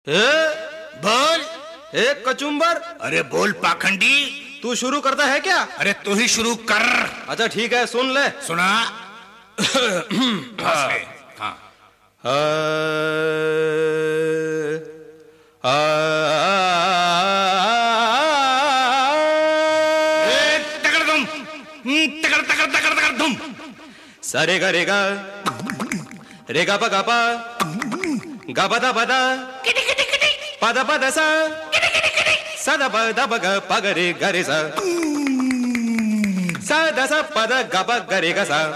ए, बोल। एक कचुम्बर। अरे बोल पाखंडी। तू शुरू करता है क्या? अरे तू ही शुरू कर। अच्छा ठीक है, सुन ले। सुना। हाँ। तगड़ तुम, तगड़ तगड़ तगड़ तगड़ तुम। सारे गा रेगा रेगा पा गा बदा बदा पदा पदा सा सदा पदा बगा पगरे गरे सा सदा सा पदा गबा गरे गा सा।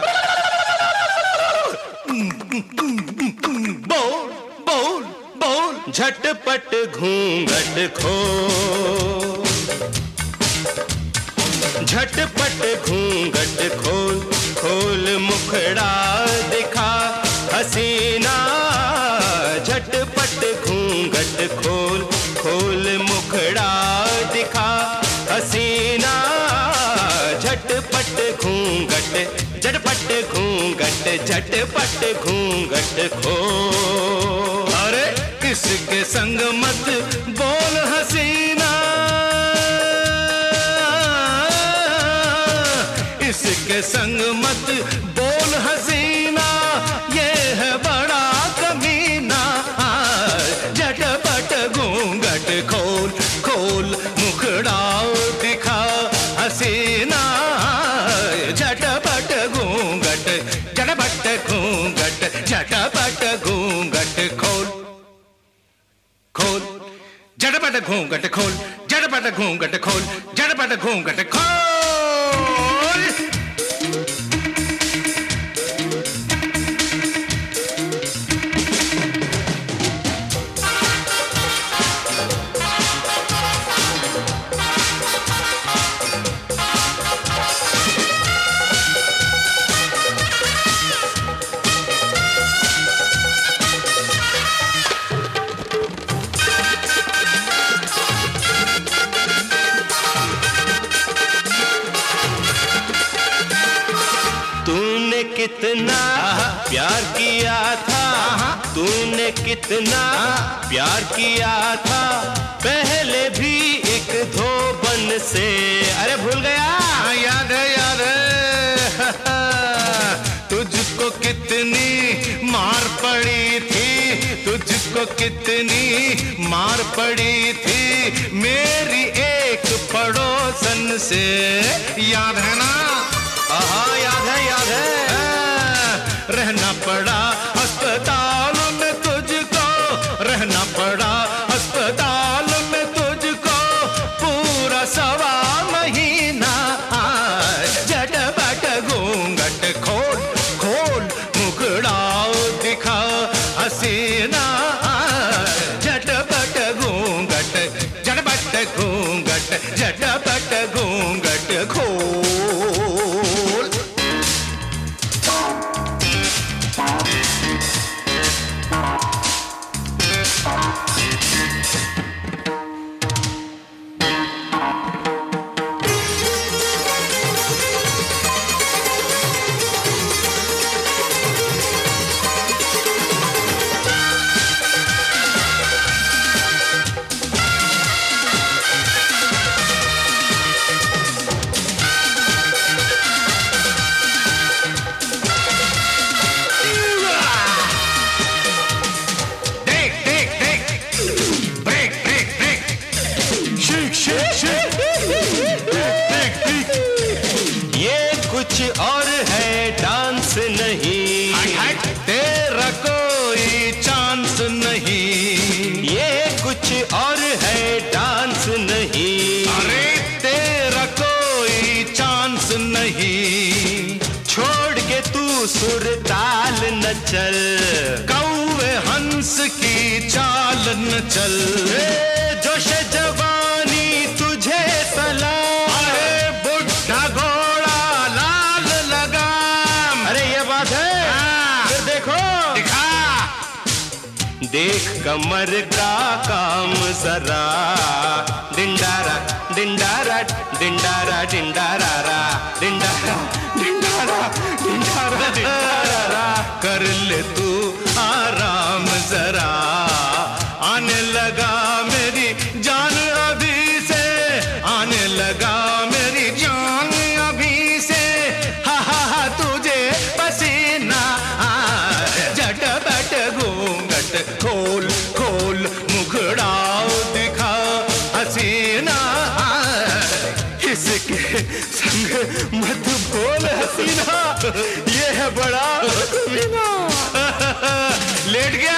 बोल बोल बोल। झटपट घूंघट खो, झटपट घूंघट खोल, खोल मुखड़ा दिखा हसीना। झटपट घूंघट खोल, खोल मुखड़ा दिखा हसीना। झटपट घूंघट, झटपट घूंघट, झटपट घूंघट खोल। अरे किसके संग मत बोल हसीना, इसके संग मत बोल हसीना, ये है बड़ा कमीना। झटपट घूंघट खोल, खोल मुखड़ा दिखा हसीना। झटपट घूंघट, झटपट घूंघट, झटपट घूंघट खोल, खोल। झटपट घूंघट खोल, झटपट घूंघट खोल, झटपट घूंघट खोल। तूने कितना प्यार किया था, तूने कितना प्यार किया था पहले भी एक धोबन से। अरे भूल गया? याद है, याद है। तुझको कितनी मार पड़ी थी, तुझको कितनी मार पड़ी थी मेरी एक पड़ोसन से। याद है ना? हाँ याद है, याद है। रहना पड़ा अस्पताल में तुझको, रहना पड़ा अस्पताल में तुझको पूरा 1.25 महीना। झटपट घूंघट खोल, खोल मुखड़ा दिखा हसीना। झटपट घूंघट, झटपट घूंघट, झटपट घूंघट खोल। कुछ और है डांस नहीं, तेरा कोई चांस नहीं। ये कुछ और है डांस नहीं। अरे तेरा कोई चांस नहीं। छोड़ के तू सुरताल न चल, कौवे हंस की चाल न चल। जोश जवानी तुझे सलाम। अरे बुढ़ा घोड़ा लाल लगाम। अरे ये बात है। फिर देखो, दिखा। देख कमर का काम जरा। डिंडारा डिंडारा डिंडारा डिंडारा डिंडारा डिंडारा डिंडारा डिंडारा। कर ले तू आराम जरा। आने लगा मेरी जान अभी से, आने लगा मेरी जान अभी से, हा हा हा तुझे पसीना झटपट घूंघट खोल खोल मुखड़ाओ दिखा हसीना, इसके संग मत बोल हसीना, ये है बड़ा कमीना। लेट गया,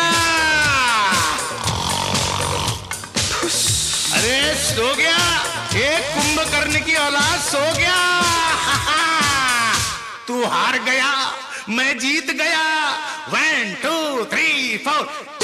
अरे सो गया, एक कुंभकर्ण की औलाद सो गया। तू हार गया, मैं जीत गया। 1 2 3 4